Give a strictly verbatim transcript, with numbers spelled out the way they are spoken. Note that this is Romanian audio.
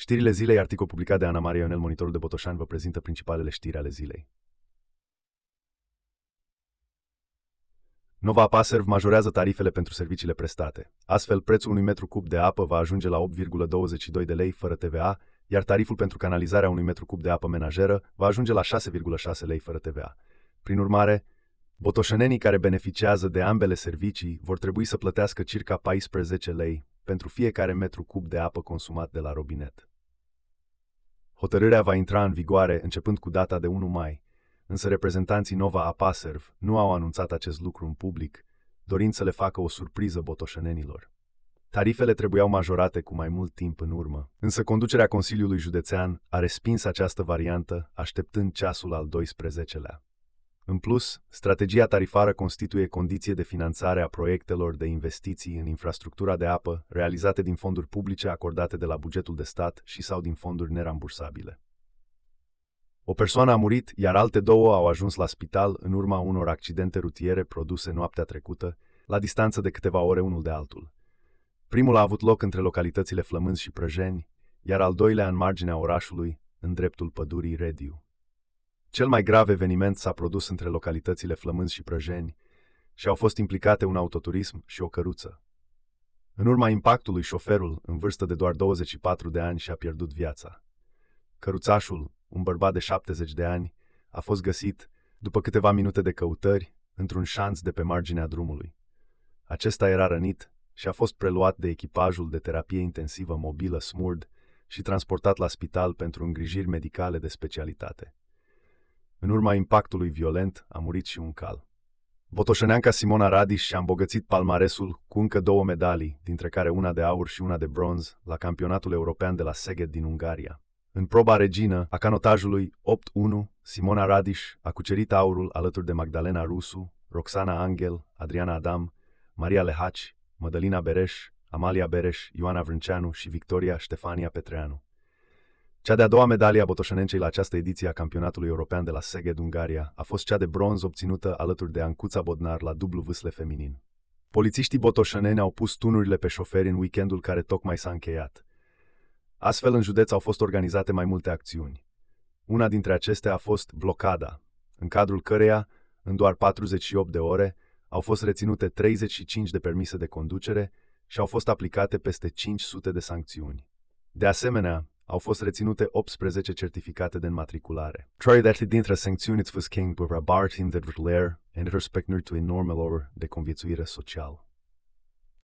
Știrile zilei, articol publicat de Ana Maria Ionel, Monitorul de Botoșani, vă prezintă principalele știri ale zilei. Nova Apaserv majorează tarifele pentru serviciile prestate. Astfel, prețul unui metru cub de apă va ajunge la opt virgulă douăzeci și doi de lei fără T V A, iar tariful pentru canalizarea unui metru cub de apă menajeră va ajunge la șase virgulă șase lei fără T V A. Prin urmare, botoșenenii care beneficiază de ambele servicii vor trebui să plătească circa paisprezece lei pentru fiecare metru cub de apă consumat de la robinet. Hotărârea va intra în vigoare începând cu data de unu mai, însă reprezentanții Nova Apaserv nu au anunțat acest lucru în public, dorind să le facă o surpriză botoșenenilor. Tarifele trebuiau majorate cu mai mult timp în urmă, însă conducerea Consiliului Județean a respins această variantă, așteptând ceasul al doisprezecelea. În plus, strategia tarifară constituie condiție de finanțare a proiectelor de investiții în infrastructura de apă realizate din fonduri publice acordate de la bugetul de stat și sau din fonduri nerambursabile. O persoană a murit, iar alte două au ajuns la spital în urma unor accidente rutiere produse noaptea trecută, la distanță de câteva ore unul de altul. Primul a avut loc între localitățile Flămânzi și Prăjeni, iar al doilea în marginea orașului, în dreptul pădurii Rediu. Cel mai grav eveniment s-a produs între localitățile Flămânzi și Prăjeni și au fost implicate un autoturism și o căruță. În urma impactului, șoferul, în vârstă de doar douăzeci și patru de ani, și-a pierdut viața. Căruțașul, un bărbat de șaptezeci de ani, a fost găsit, după câteva minute de căutări, într-un șanț de pe marginea drumului. Acesta era rănit și a fost preluat de echipajul de terapie intensivă mobilă S M U R D și transportat la spital pentru îngrijiri medicale de specialitate. În urma impactului violent a murit și un cal. Botoșeneanca Simona Radiș și-a îmbogățit palmaresul cu încă două medalii, dintre care una de aur și una de bronz, la campionatul european de la Szeged din Ungaria. În proba regină a canotajului opt unu, Simona Radiș a cucerit aurul alături de Magdalena Rusu, Roxana Angel, Adriana Adam, Maria Lehaci, Mădălina Bereș, Amalia Bereș, Ioana Vrânceanu și Victoria Ștefania Petreanu. Cea de-a doua medalie a botoșenencei la această ediție a campionatului european de la Szeged, Ungaria, a fost cea de bronz obținută alături de Ancuța Bodnar la dublu vâsle feminin. Polițiștii botoșeneni au pus tunurile pe șoferi în weekendul care tocmai s-a încheiat. Astfel, în județ au fost organizate mai multe acțiuni. Una dintre acestea a fost blocada, în cadrul căreia, în doar patruzeci și opt de ore, au fost reținute treizeci și cinci de permise de conducere și au fost aplicate peste cinci sute de sancțiuni. De asemenea, au fost reținute optsprezece certificate de înmatriculare. Trei dintre sancțiuni îți fost king pe rabartin de vrler în respectul unui normelor de conviețuire social.